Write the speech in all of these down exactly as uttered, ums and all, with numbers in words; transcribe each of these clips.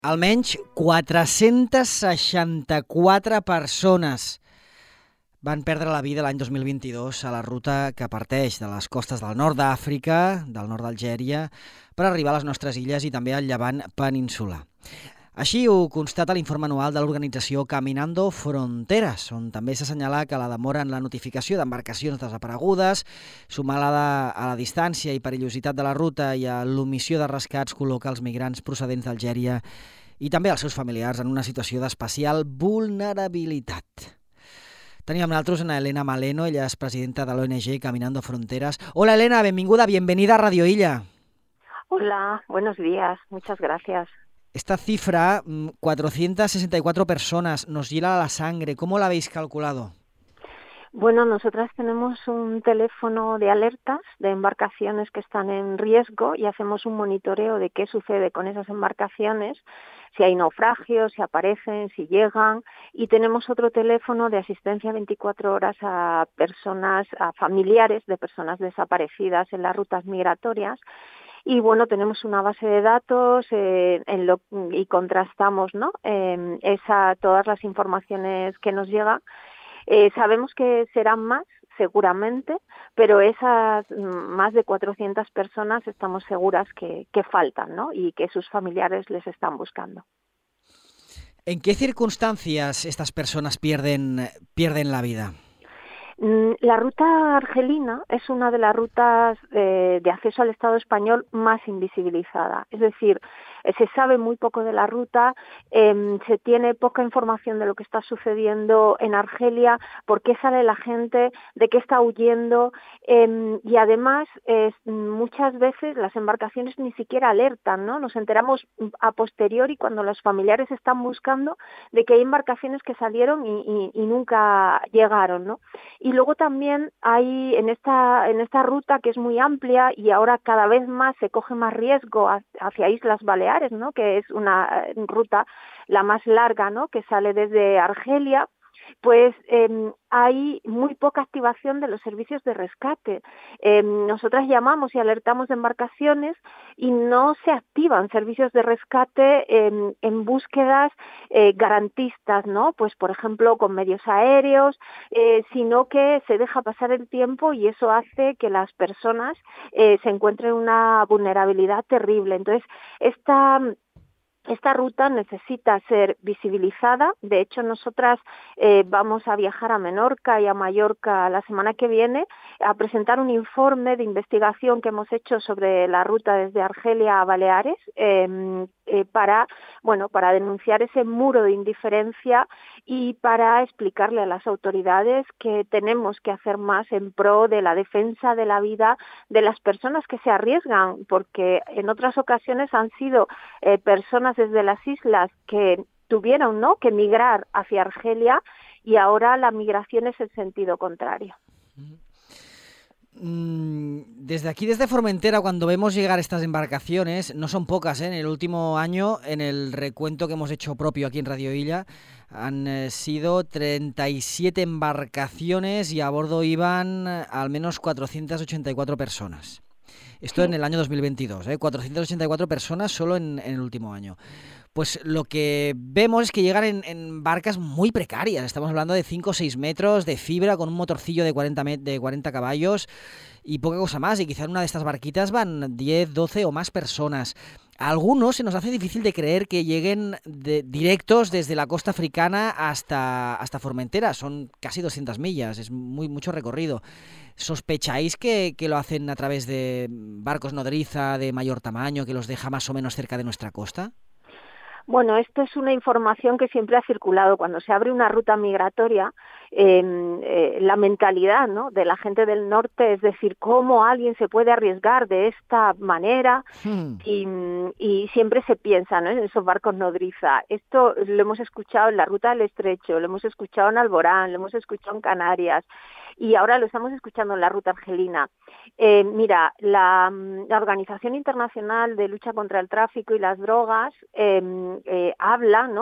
Almenys quatre-centes seixanta-quatre persones van perdre la vida l'any dos mil vint-i-dos a la ruta que parteix de les costes del nord d'Àfrica, del nord d'Algèria, per arribar a les nostres illes i també al llevant peninsular. Així ho constata l'informe anual de l'organització Caminando Fronteras, on també s'assenyala que la demora en la notificació d'embarcacions desaparegudes, sumada a la distància i perillositat de la ruta i a l'omissió de rescats, col·loca els migrants procedents d'Algèria i també els seus familiars en una situació d'especial vulnerabilitat. Tenim amb nosaltres una Elena Maleno, ella és presidenta de l'O N G Caminando Fronteras. Hola Elena, benvinguda, bienvenida a Radio Illa. Hola, buenos días, muchas gracias. Esta cifra, cuatrocientas sesenta y cuatro personas, nos hiela la sangre. ¿Cómo la habéis calculado? Bueno, nosotras tenemos un teléfono de alertas de embarcaciones que están en riesgo y hacemos un monitoreo de qué sucede con esas embarcaciones, si hay naufragios, si aparecen, si llegan, y tenemos otro teléfono de asistencia veinticuatro horas a personas, a familiares de personas desaparecidas en las rutas migratorias. Y bueno, tenemos una base de datos eh, en lo, y contrastamos, ¿no? Eh, esa, todas las informaciones que nos llegan. Eh, sabemos que serán más, seguramente, pero esas más de cuatrocientas personas estamos seguras que, que faltan, ¿no? Y que sus familiares les están buscando. ¿En qué circunstancias estas personas pierden, pierden la vida? La ruta argelina es una de las rutas eh, de acceso al Estado español más invisibilizada. Es decir, eh, se sabe muy poco de la ruta, eh, se tiene poca información de lo que está sucediendo en Argelia, por qué sale la gente, de qué está huyendo, eh, y además eh, muchas veces las embarcaciones ni siquiera alertan, ¿no? Nos enteramos a posteriori cuando los familiares están buscando de que hay embarcaciones que salieron y, y, y nunca llegaron, ¿no? Y luego también hay en esta en esta ruta que es muy amplia y ahora cada vez más se coge más riesgo hacia Islas Baleares, ¿no? Que es una ruta la más larga, ¿no? Que sale desde Argelia. Pues eh, hay muy poca activación de los servicios de rescate. Eh, nosotras llamamos y alertamos de embarcaciones y no se activan servicios de rescate eh, en búsquedas eh, garantistas, ¿no? Pues por ejemplo con medios aéreos, eh, sino que se deja pasar el tiempo y eso hace que las personas eh, se encuentren en una vulnerabilidad terrible. Entonces, esta Esta ruta necesita ser visibilizada. De hecho, nosotras eh, vamos a viajar a Menorca y a Mallorca la semana que viene a presentar un informe de investigación que hemos hecho sobre la ruta desde Argelia a Baleares eh, eh, para, bueno, para denunciar ese muro de indiferencia y para explicarle a las autoridades que tenemos que hacer más en pro de la defensa de la vida de las personas que se arriesgan, porque en otras ocasiones han sido eh, personas desde las islas que tuvieron, ¿no?, que migrar hacia Argelia y ahora la migración es el sentido contrario. Desde aquí, desde Formentera, cuando vemos llegar estas embarcaciones, no son pocas, ¿eh? En el último año, en el recuento que hemos hecho propio aquí en Radio Illa, han eh, sido treinta y siete embarcaciones y a bordo iban eh, al menos cuatrocientas ochenta y cuatro personas. Esto en el año dos mil veintidós, ¿eh? cuatrocientas ochenta y cuatro personas solo en, en el último año. Pues lo que vemos es que llegan en, en barcas muy precarias. Estamos hablando de cinco o seis metros de fibra con un motorcillo de cuarenta, de cuarenta caballos y poca cosa más. Y quizá en una de estas barquitas van diez, doce o más personas. A algunos se nos hace difícil de creer que lleguen de, directos desde la costa africana hasta, hasta Formentera. Son casi doscientas millas, es muy mucho recorrido. ¿Sospecháis que, que lo hacen a través de barcos nodriza de mayor tamaño, que los deja más o menos cerca de nuestra costa? Bueno, esto es una información que siempre ha circulado. Cuando se abre una ruta migratoria, eh, eh, la mentalidad, ¿no?, de la gente del norte, es decir, cómo alguien se puede arriesgar de esta manera, hmm. y, y siempre se piensa, ¿no?, en esos barcos nodriza. Esto lo hemos escuchado en la ruta del Estrecho, lo hemos escuchado en Alborán, lo hemos escuchado en Canarias y ahora lo estamos escuchando en la ruta argelina. Eh, mira, la, la Organización Internacional de Lucha contra el Tráfico y las Drogas eh, eh, habla, ¿no?,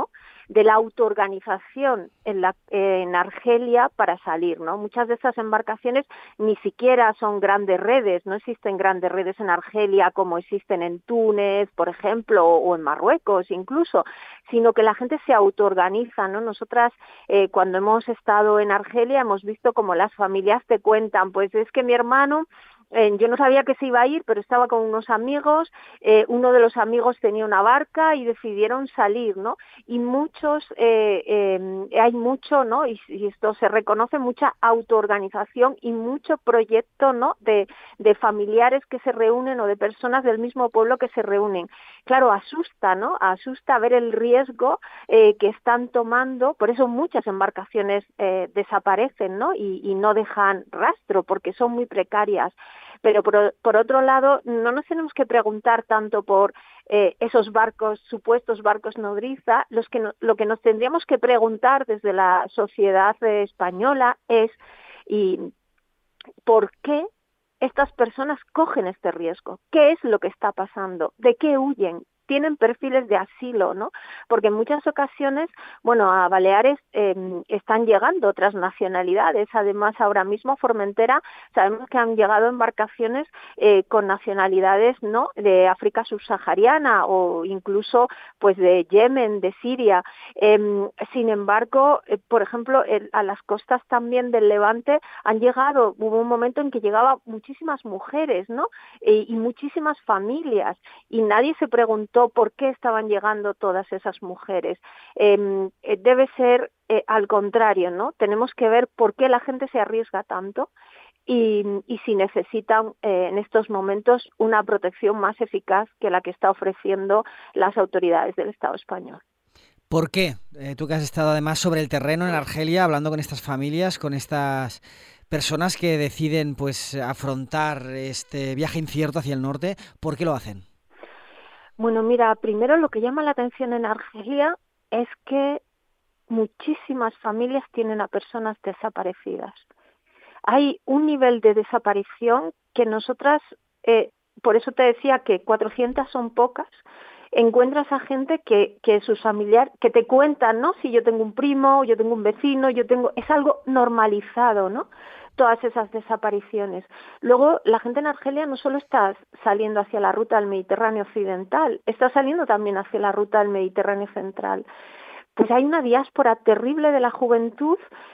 de la autoorganización en, la, eh, en Argelia para salir, ¿no? Muchas de estas embarcaciones ni siquiera son grandes redes, no existen grandes redes en Argelia como existen en Túnez, por ejemplo, o en Marruecos incluso, sino que la gente se autoorganiza, ¿no? Nosotras eh, cuando hemos estado en Argelia hemos visto como las familias te cuentan, pues es que mi hermano Eh, yo no sabía que se iba a ir, pero estaba con unos amigos, eh, uno de los amigos tenía una barca y decidieron salir, ¿no? Y muchos, eh, eh, hay mucho, ¿no? Y, y esto se reconoce, mucha autoorganización y mucho proyecto, ¿no? De, de familiares que se reúnen o de personas del mismo pueblo que se reúnen. Claro, asusta, ¿no? Asusta ver el riesgo eh, que están tomando, por eso muchas embarcaciones eh, desaparecen, ¿no? Y, y no dejan rastro, porque son muy precarias. Pero por, por otro lado, no nos tenemos que preguntar tanto por eh, esos barcos, supuestos barcos nodriza, los que no, lo que nos tendríamos que preguntar desde la sociedad eh, española es y ¿por qué estas personas cogen este riesgo? ¿Qué es lo que está pasando? ¿De qué huyen? Tienen perfiles de asilo, ¿no? Porque en muchas ocasiones, bueno, a Baleares eh, están llegando otras nacionalidades. Además, ahora mismo a Formentera sabemos que han llegado embarcaciones eh, con nacionalidades, ¿no? De África subsahariana o incluso, pues, de Yemen, de Siria. Eh, sin embargo, eh, por ejemplo, el, a las costas también del Levante han llegado, hubo un momento en que llegaban muchísimas mujeres, ¿no? E, y muchísimas familias, y nadie se preguntó por qué estaban llegando todas esas mujeres. Eh, debe ser eh, al contrario, ¿no? Tenemos que ver por qué la gente se arriesga tanto y, y si necesitan eh, en estos momentos una protección más eficaz que la que está ofreciendo las autoridades del Estado español. ¿Por qué? Eh, tú que has estado además sobre el terreno en Argelia, hablando con estas familias, con estas personas que deciden pues afrontar este viaje incierto hacia el norte, ¿por qué lo hacen? Bueno, mira, primero lo que llama la atención en Argelia es que muchísimas familias tienen a personas desaparecidas. Hay un nivel de desaparición que nosotras, eh, por eso te decía que cuatrocientas son pocas, encuentras a gente que, que sus familiares, que te cuentan, ¿no? Si yo tengo un primo, yo tengo un vecino, yo tengo, es algo normalizado, ¿no? Todas esas desapariciones. Luego, la gente en Argelia no solo está saliendo hacia la ruta del Mediterráneo occidental, está saliendo también hacia la ruta del Mediterráneo central. Pues hay una diáspora terrible de la juventud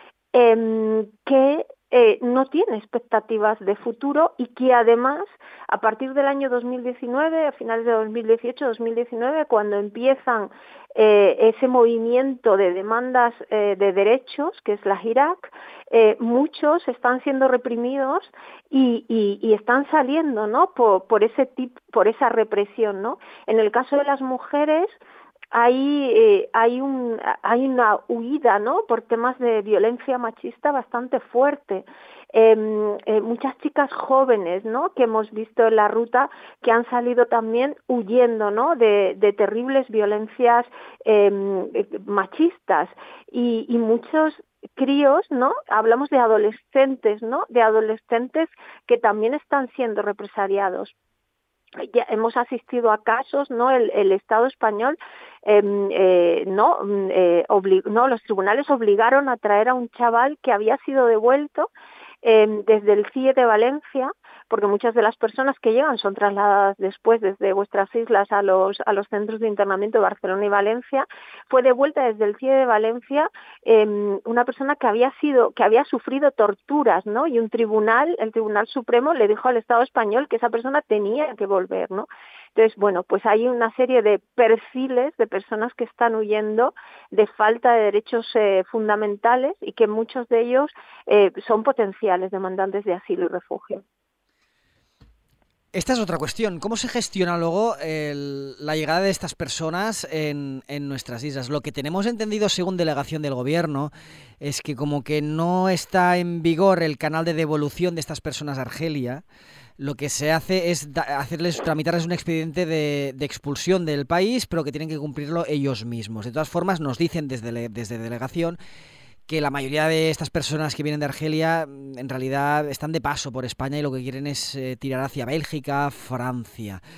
eh, que eh, no tiene expectativas de futuro y que además, a partir del año dos mil diecinueve, a finales de dos mil dieciocho, dos mil diecinueve, cuando empiezan eh, ese movimiento de demandas eh, de derechos, que es la Hirak, eh, muchos están siendo reprimidos y, y, y están saliendo, ¿no? Por, por ese tipo, por esa represión, ¿no? En el caso de las mujeres, Hay, eh, hay, un, hay una huida, ¿no? Por temas de violencia machista bastante fuerte. Eh, eh, muchas chicas jóvenes, ¿no? Que hemos visto en la ruta que han salido también huyendo, ¿no? De, de terribles violencias eh, machistas y, y muchos críos, ¿no? Hablamos de adolescentes, ¿no? De adolescentes que también están siendo represaliados. Ya hemos asistido a casos, ¿no? El, el Estado español, eh, eh, no, eh, obli- no, los tribunales obligaron a traer a un chaval que había sido devuelto eh, desde el C I E de Valencia, porque muchas de las personas que llegan son trasladadas después desde vuestras islas a los a los centros de internamiento de Barcelona y Valencia. Fue devuelta desde el C I E de Valencia eh, una persona que había sido que había sufrido torturas, ¿no? Y un tribunal, el Tribunal Supremo, le dijo al Estado español que esa persona tenía que volver, ¿no? Entonces, bueno, pues hay una serie de perfiles de personas que están huyendo de falta de derechos eh, fundamentales y que muchos de ellos eh, son potenciales demandantes de asilo y refugio. Esta es otra cuestión. ¿Cómo se gestiona luego el, la llegada de estas personas en, en nuestras islas? Lo que tenemos entendido según delegación del gobierno es que como que no está en vigor el canal de devolución de estas personas a Argelia, lo que se hace es da, hacerles tramitarles un expediente de, de expulsión del país, pero que tienen que cumplirlo ellos mismos. De todas formas, nos dicen desde, desde delegación que la mayoría de estas personas que vienen de Argelia en realidad están de paso por España y lo que quieren es eh, tirar hacia Bélgica, Francia.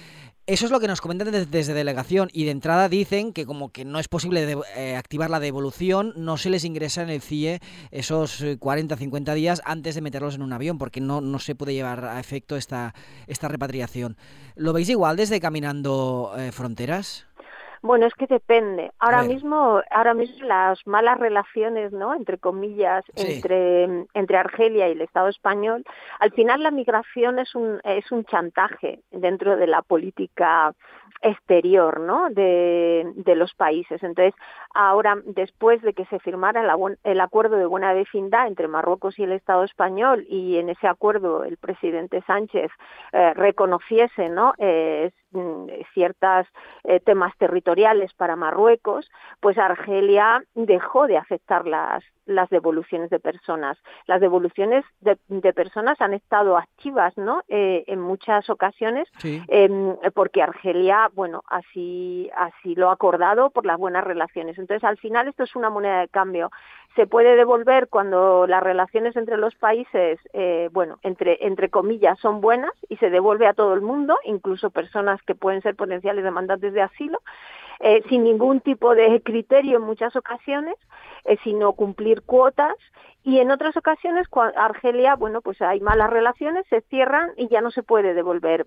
Eso es lo que nos comentan desde, desde delegación, y de entrada dicen que como que no es posible de, eh, activar la devolución, no se les ingresa en el C I E esos cuarenta a cincuenta días antes de meterlos en un avión, porque no, no se puede llevar a efecto esta, esta repatriación. ¿Lo veis igual desde Caminando eh, Fronteras? Bueno, es que depende. Ahora mismo, ahora mismo las malas relaciones, ¿no? Entre comillas, sí. entre entre Argelia y el Estado español. Al final, la migración es un es un chantaje dentro de la política exterior, ¿no? De, de los países. Entonces, ahora, después de que se firmara la, el acuerdo de buena vecindad entre Marruecos y el Estado español, y en ese acuerdo el presidente Sánchez eh, reconociese, ¿no? Eh, ciertos eh, temas territoriales para Marruecos, pues Argelia dejó de aceptar las, las devoluciones de personas. Las devoluciones de, de personas han estado activas, ¿no? Eh, en muchas ocasiones, sí. eh, porque Argelia, bueno, así, así lo ha acordado por las buenas relaciones. Entonces, al final, esto es una moneda de cambio. Se puede devolver cuando las relaciones entre los países, eh, bueno, entre, entre comillas, son buenas, y se devuelve a todo el mundo, incluso personas que pueden ser potenciales demandantes de asilo, eh, sin ningún tipo de criterio en muchas ocasiones, eh, sino cumplir cuotas. Y en otras ocasiones, cuando Argelia, bueno, pues hay malas relaciones, se cierran y ya no se puede devolver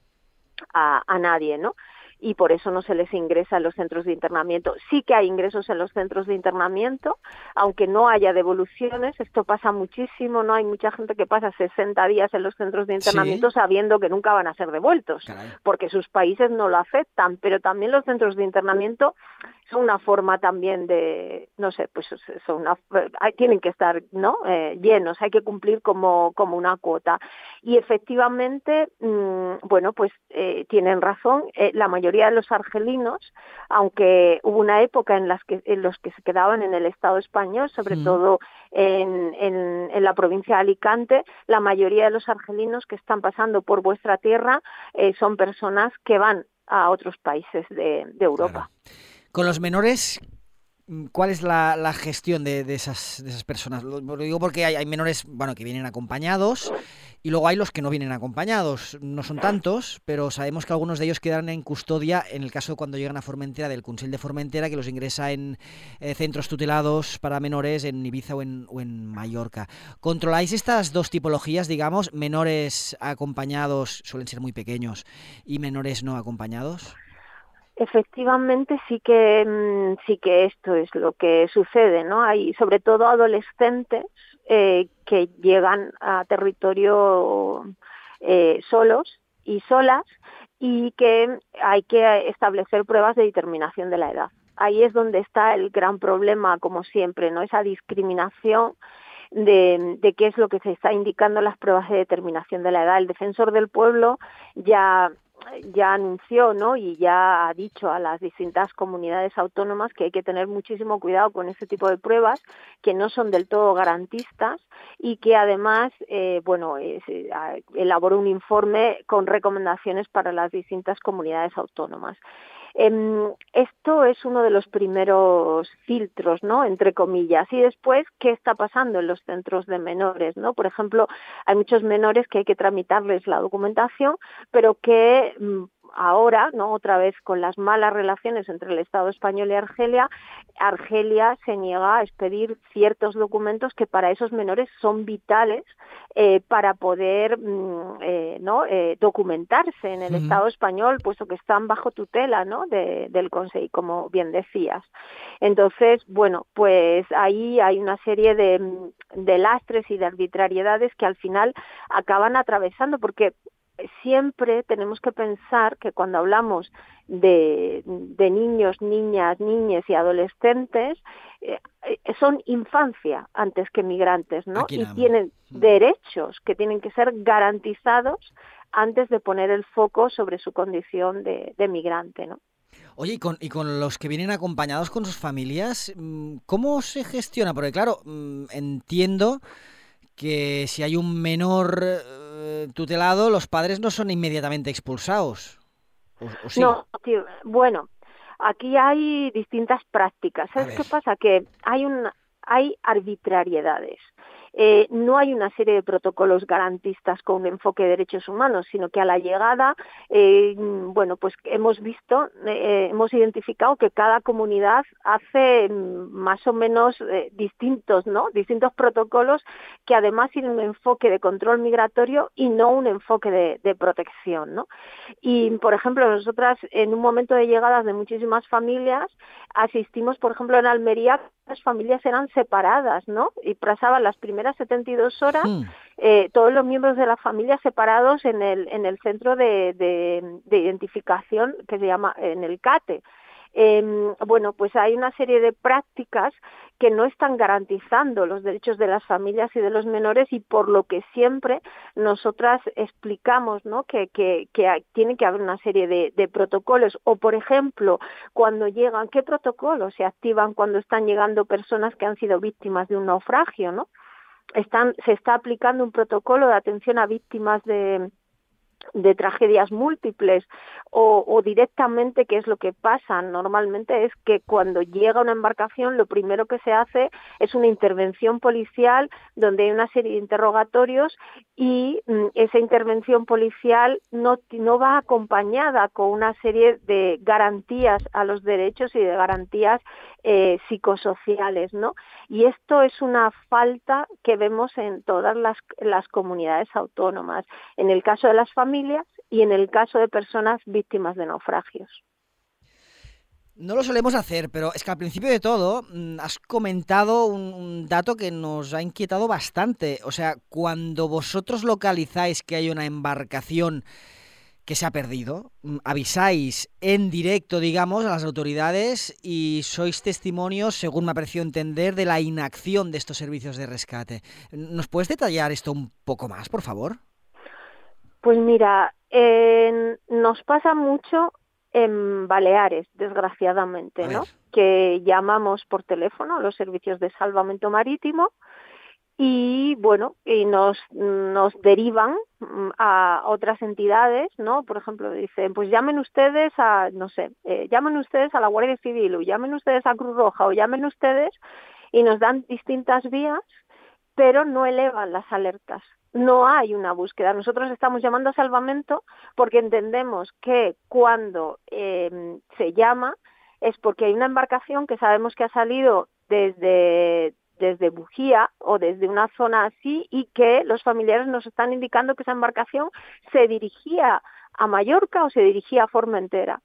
a, a nadie, ¿no? Y por eso no se les ingresa en los centros de internamiento. Sí que hay ingresos en los centros de internamiento, aunque no haya devoluciones. Esto pasa muchísimo, ¿no? Hay mucha gente que pasa sesenta días en los centros de internamiento, ¿sí?, sabiendo que nunca van a ser devueltos, Caray. porque sus países no lo aceptan. Pero también los centros de internamiento son una forma también de, no sé, pues son una, tienen que estar, ¿no? Eh, llenos, hay que cumplir como, como una cuota. Y efectivamente, mmm, bueno, pues eh, tienen razón, eh, la mayoría de los argelinos, aunque hubo una época en las que en los que se quedaban en el Estado español, sobre sí. todo en, en, en la provincia de Alicante, la mayoría de los argelinos que están pasando por vuestra tierra eh, son personas que van a otros países de, de Europa. Claro. Con los menores, ¿cuál es la, la gestión de, de, esas, de esas personas? Lo, lo digo porque hay, hay menores, bueno, que vienen acompañados, y luego hay los que no vienen acompañados. No son tantos, pero sabemos que algunos de ellos quedan en custodia en el caso de cuando llegan a Formentera, del Consell de Formentera, que los ingresa en eh, centros tutelados para menores en Ibiza o en, o en Mallorca. ¿Controláis estas dos tipologías, digamos, menores acompañados, suelen ser muy pequeños, y menores no acompañados? Efectivamente, sí que sí que esto es lo que sucede, ¿no? Hay sobre todo adolescentes eh, que llegan a territorio eh, solos y solas, y que hay que establecer pruebas de determinación de la edad. Ahí es donde está el gran problema, como siempre, ¿no? Esa discriminación de, de qué es lo que se está indicando en las pruebas de determinación de la edad. El defensor del pueblo ya ya anunció, ¿no?, y ya ha dicho a las distintas comunidades autónomas que hay que tener muchísimo cuidado con este tipo de pruebas, que no son del todo garantistas, y que además, eh, bueno, es, eh, elaboró un informe con recomendaciones para las distintas comunidades autónomas. Eh, esto es uno de los primeros filtros, ¿no?, entre comillas. Y después, ¿qué está pasando en los centros de menores, ¿no? Por ejemplo, hay muchos menores que hay que tramitarles la documentación, pero que mm, ahora, ¿no?, otra vez con las malas relaciones entre el Estado español y Argelia, Argelia se niega a expedir ciertos documentos que para esos menores son vitales eh, para poder mm, eh, ¿no? eh, documentarse en el uh-huh. Estado español, puesto que están bajo tutela, ¿no?, de, del Consejo, como bien decías. Entonces, bueno, pues ahí hay una serie de, de lastres y de arbitrariedades que al final acaban atravesando, porque siempre tenemos que pensar que cuando hablamos de, de niños, niñas, niñes y adolescentes, eh, son infancia antes que migrantes, ¿no? Y tienen derechos que tienen que ser garantizados antes de poner el foco sobre su condición de, de migrante, ¿no? Oye, ¿y con, y con los que vienen acompañados con sus familias, ¿cómo se gestiona? Porque claro, entiendo que si hay un menor eh, tutelado, los padres no son inmediatamente expulsados. ¿O, o sí? No, tío, bueno, aquí hay distintas prácticas. ¿Sabes qué pasa? Que hay un, hay arbitrariedades. eh, no hay una serie de protocolos garantistas con un enfoque de derechos humanos, sino que a la llegada, eh, bueno, pues hemos visto, eh, hemos identificado que cada comunidad hace más o menos eh, distintos, ¿no? Distintos protocolos que además tienen un enfoque de control migratorio y no un enfoque de, de protección, ¿no? Y, por ejemplo, nosotras en un momento de llegadas de muchísimas familias asistimos, por ejemplo, en Almería, las familias eran separadas, ¿no? Y pasaban las primeras setenta y dos horas Hmm. eh, todos los miembros de la familia separados en el en el centro de, de, de identificación que se llama en el CATE. Eh, bueno, pues hay una serie de prácticas que no están garantizando los derechos de las familias y de los menores, y por lo que siempre nosotras explicamos, ¿no? que, que, que hay, tiene que haber una serie de, de protocolos. O, por ejemplo, cuando llegan, ¿qué protocolos se activan cuando están llegando personas que han sido víctimas de un naufragio, ¿no? Están, se está aplicando un protocolo de atención a víctimas de de tragedias múltiples o, o directamente, ¿qué es lo que pasa? Normalmente es que cuando llega una embarcación lo primero que se hace es una intervención policial donde hay una serie de interrogatorios y mm, esa intervención policial no, no va acompañada con una serie de garantías a los derechos y de garantías eh, psicosociales, ¿no? Y esto es una falta que vemos en todas las, las comunidades autónomas, en el caso de las familias y en el caso de personas víctimas de naufragios. No lo solemos hacer, pero es que al principio de todo has comentado un, un dato que nos ha inquietado bastante. O sea, cuando vosotros localizáis que hay una embarcación que se ha perdido, avisáis en directo, digamos, a las autoridades y sois testimonios, según me ha parecido entender, de la inacción de estos servicios de rescate. ¿Nos puedes detallar esto un poco más, por favor? Pues mira, eh, nos pasa mucho en Baleares, desgraciadamente, ¿no? Que llamamos por teléfono a los servicios de salvamento marítimo y bueno, y nos nos derivan a otras entidades, ¿no? Por ejemplo, dicen, pues llamen ustedes a, no sé, eh, llamen ustedes a la Guardia Civil, o llamen ustedes a Cruz Roja, o llamen ustedes, y nos dan distintas vías, pero no elevan las alertas. No hay una búsqueda. Nosotros estamos llamando a salvamento porque entendemos que cuando eh, se llama es porque hay una embarcación que sabemos que ha salido desde desde Bujía o desde una zona así y que los familiares nos están indicando que esa embarcación se dirigía a Mallorca o se dirigía a Formentera.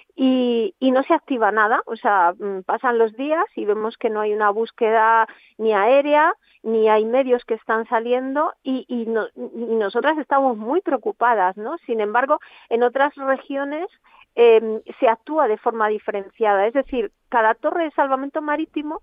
Y, y no se activa nada, o sea, pasan los días y vemos que no hay una búsqueda ni aérea, ni hay medios que están saliendo y, y, no, y nosotras estamos muy preocupadas, ¿no? Sin embargo, en otras regiones eh, se actúa de forma diferenciada, es decir, cada torre de salvamento marítimo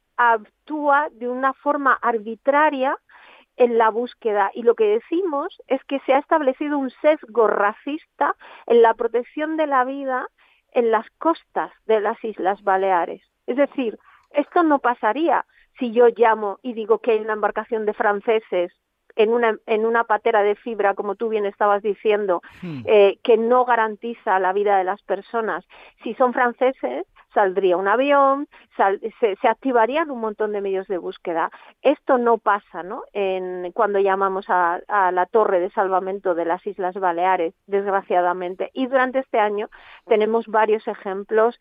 actúa de una forma arbitraria en la búsqueda, y lo que decimos es que se ha establecido un sesgo racista en la protección de la vida en las costas de las Islas Baleares. Es decir, esto no pasaría si yo llamo y digo que hay una embarcación de franceses en una en una patera de fibra, como tú bien estabas diciendo, hmm. eh, que no garantiza la vida de las personas. Si son franceses, saldría un avión, sal, se, se activarían un montón de medios de búsqueda. Esto no pasa, ¿no? En, cuando llamamos a, a la torre de salvamento de las Islas Baleares, desgraciadamente. Y durante este año tenemos varios ejemplos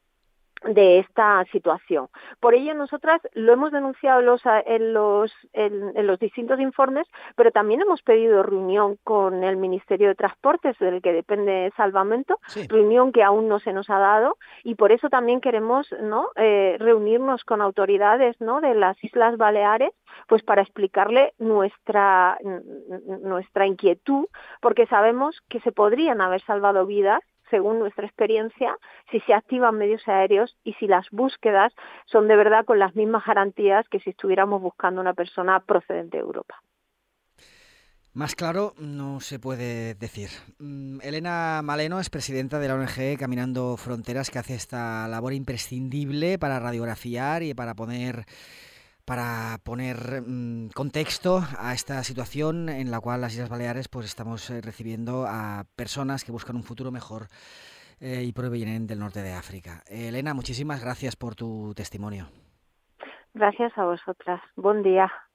de esta situación. Por ello, nosotras lo hemos denunciado en los, en, los, en, en los distintos informes, pero también hemos pedido reunión con el Ministerio de Transportes, del que depende Salvamento, sí. Reunión que aún no se nos ha dado, y por eso también queremos, ¿no? eh, reunirnos con autoridades, ¿no? de las Islas Baleares, pues para explicarle nuestra, nuestra inquietud, porque sabemos que se podrían haber salvado vidas según nuestra experiencia, si se activan medios aéreos y si las búsquedas son de verdad con las mismas garantías que si estuviéramos buscando una persona procedente de Europa. Más claro no se puede decir. Elena Maleno es presidenta de la O N G Caminando Fronteras, que hace esta labor imprescindible para radiografiar y para poner... para poner mmm, contexto a esta situación en la cual las Islas Baleares pues estamos eh, recibiendo a personas que buscan un futuro mejor eh, y provienen del norte de África. Eh, Elena, muchísimas gracias por tu testimonio. Gracias a vosotras. Buen día.